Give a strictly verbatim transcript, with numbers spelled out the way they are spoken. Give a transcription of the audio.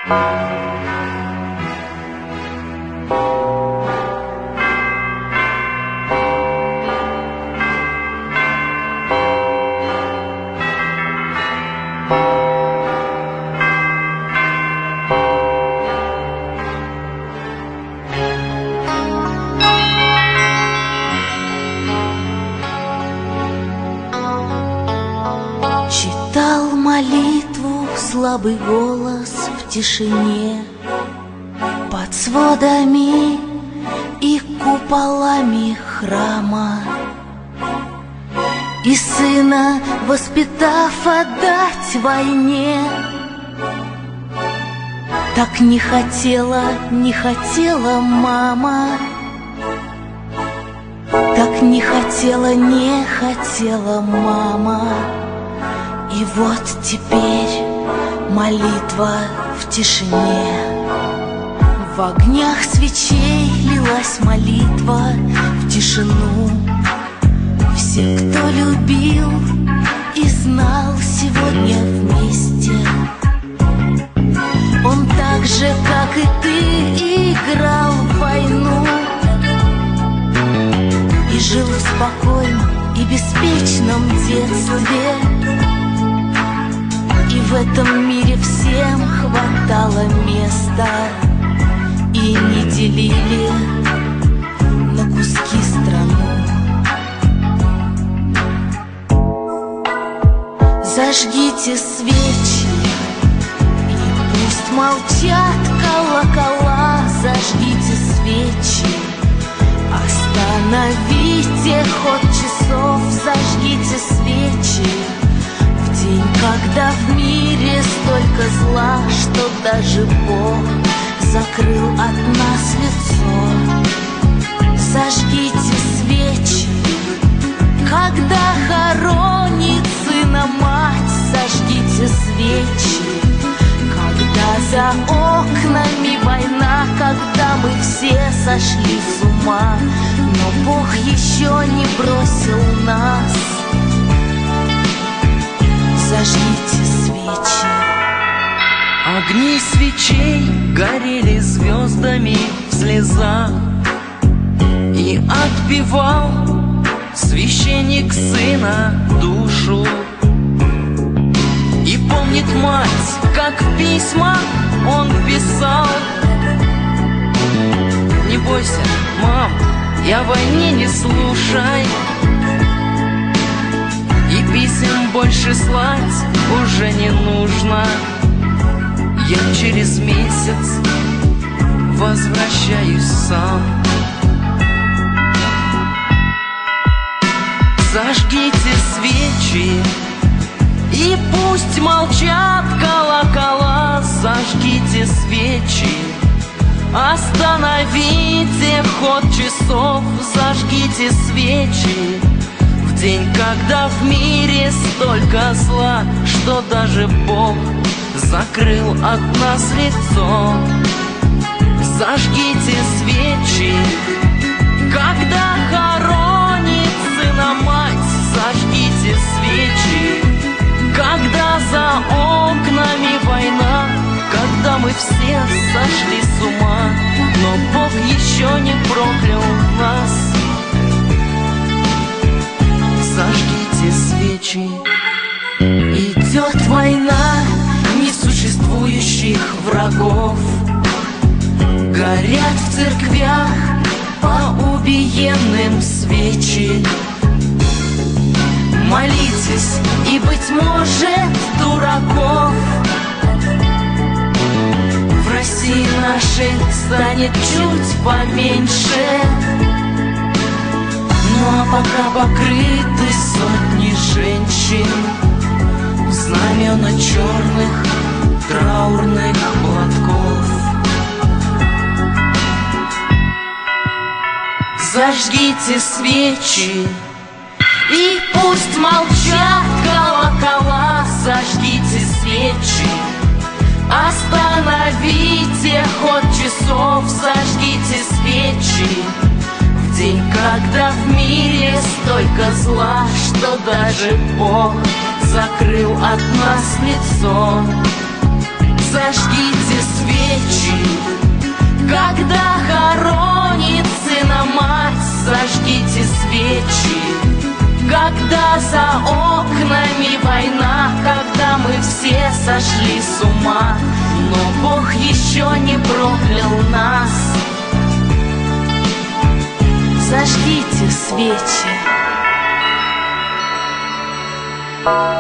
Читал молитву слабый голос в тишине, под сводами и куполами храма, и сына воспитав отдать войне. Так не хотела, не хотела мама, так не хотела, не хотела мама. И вот теперь молитва в тишине. В огнях свечей лилась молитва в тишину. Все, кто любил и знал сегодня вместе, он так же, как и ты, играл в войну и жил в спокойном и беспечном детстве. И в этом мире всем хватало места, и не делили на куски страну. Зажгите свечи, и пусть молчат колокола. Зажгите свечи, остановите ход часов. Зажгите свечи в день, когда в мире столько зла, что даже Бог закрыл от нас лицо. Зажгите свечи, когда хоронит сына мать. Зажгите свечи, когда за окнами война, когда мы все сошли с ума, но Бог еще не бросил нас. Зажгите свечи. Огни свечей горели звездами в слезах, и отпевал священник сына душу. И помнит мать, как письма он писал: не бойся, мам, я о войне не слушай. И писем больше слать уже не нужно. Я через месяц возвращаюсь сам. Зажгите свечи, и пусть молчат колокола. Зажгите свечи, остановите ход часов. Зажгите свечи в день, когда в мире столько зла, что даже Бог закрыл от нас лицо. Зажгите свечи, когда хоронит сына мать. Зажгите свечи, когда за окнами война, когда мы все сошли с ума, но Бог еще не проклял нас. Зажгите свечи. Идет война несуществующих врагов, горят в церквях по убиенным свечи. Молитесь, и, быть может, дураков в России нашей станет чуть поменьше. Ну а пока покрыты сотни женщин в знамена черных траурных платков. Зажгите свечи, и пусть молчат колокола. Зажгите свечи, остановите ход часов. Зажгите свечи в день, когда в мире столько зла, что даже Бог закрыл от нас лицо. Зажгите свечи. свечи. Когда за окнами война, когда мы все сошли с ума, но Бог еще не проклял нас. Зажгите свечи.